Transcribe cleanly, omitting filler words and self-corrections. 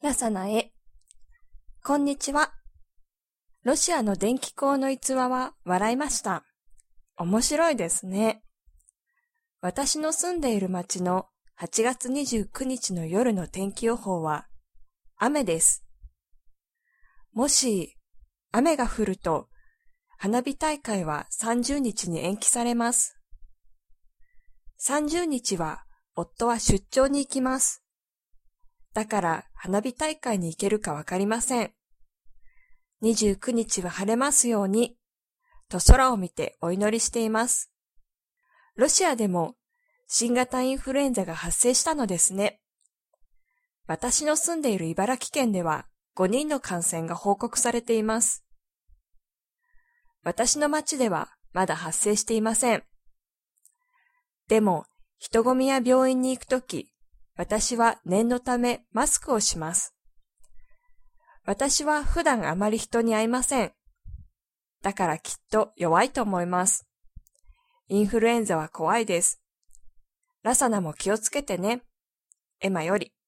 ラサナへ。こんにちは。ロシアの電気工の逸話は笑いました。面白いですね。私の住んでいる町の8月29日の夜の天気予報は雨です。もし雨が降ると花火大会は30日に延期されます。30日は夫は出張に行きます。だから花火大会に行けるかわかりません。29日は晴れますように、と空を見てお祈りしています。ロシアでも新型インフルエンザが発生したのですね。私の住んでいる茨城県では5人の感染が報告されています。私の町ではまだ発生していません。でも、人混みや病院に行くとき、私は念のためマスクをします。私は普段あまり人に会いません。だからきっと弱いと思います。インフルエンザは怖いです。ラサナも気をつけてね。エマより。